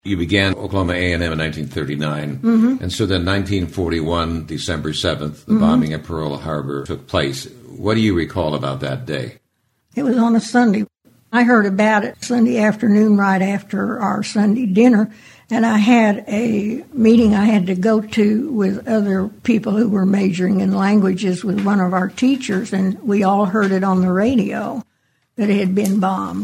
You began Oklahoma A&M in 1939, and so then 1941, December 7th, the bombing at Pearl Harbor took place. What do you recall about that day? It was on a Sunday. I heard about it Sunday afternoon right after our Sunday dinner, and I had a meeting I had to go to with other people who were majoring in languages with one of our teachers, and we all heard it on the radio that it had been bombed.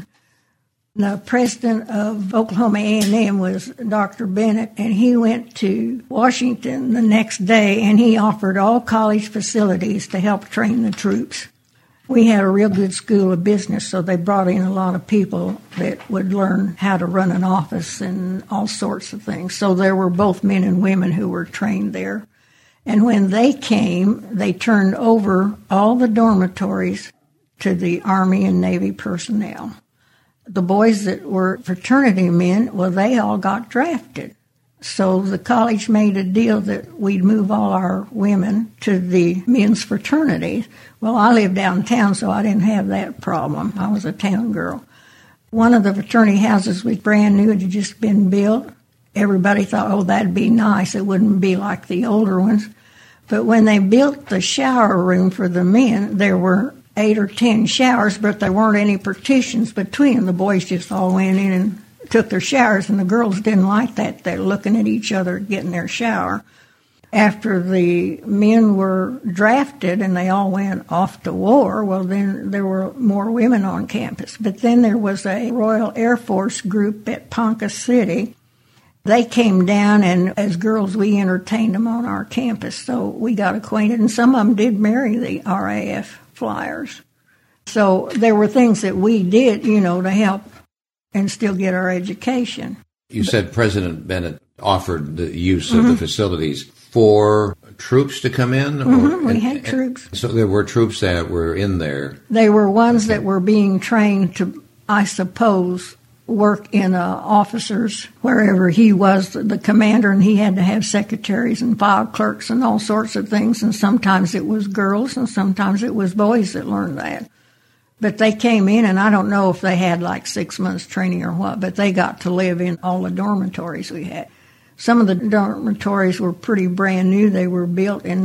The president of Oklahoma A&M was Dr. Bennett, and he went to Washington the next day, and he offered all college facilities to help train the troops. We had a real good school of business, so they brought in a lot of people that would learn how to run an office and all sorts of things. So there were both men and women who were trained there. And when they came, they turned over all the dormitories to the Army and Navy personnel. The boys that were fraternity men, well, they all got drafted. So the college made a deal that we'd move all our women to the men's fraternities. Well, I lived downtown, so I didn't have that problem. I was a town girl. One of the fraternity houses was brand new. It had just been built. Everybody thought, oh, that'd be nice. It wouldn't be like the older ones. But when they built the shower room for the men, there were 8 or 10 showers, but there weren't any partitions between them. The boys just all went in and took their showers, and the girls didn't like that. They're looking at each other getting their shower. After the men were drafted and they all went off to war, well, then there were more women on campus. But then there was a Royal Air Force group at Ponca City. They came down, and as girls, we entertained them on our campus, so we got acquainted, and some of them did marry the RAF flyers. So there were things that we did, to help and still get our education. You said President Bennett offered the use of the facilities for troops to come in? We had troops. So there were troops that were in there? They were ones that were being trained to, I suppose, work in officers, wherever he was the commander, and he had to have secretaries and file clerks and all sorts of things, and sometimes it was girls and sometimes it was boys that learned that. But they came in, and I don't know if they had like 6 months training or what, but they got to live in all the dormitories we had. Some of the dormitories were pretty brand new. They were built in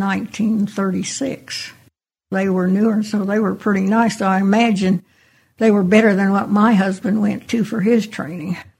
1936. They were newer, so they were pretty nice. So I imagine they were better than what my husband went to for his training.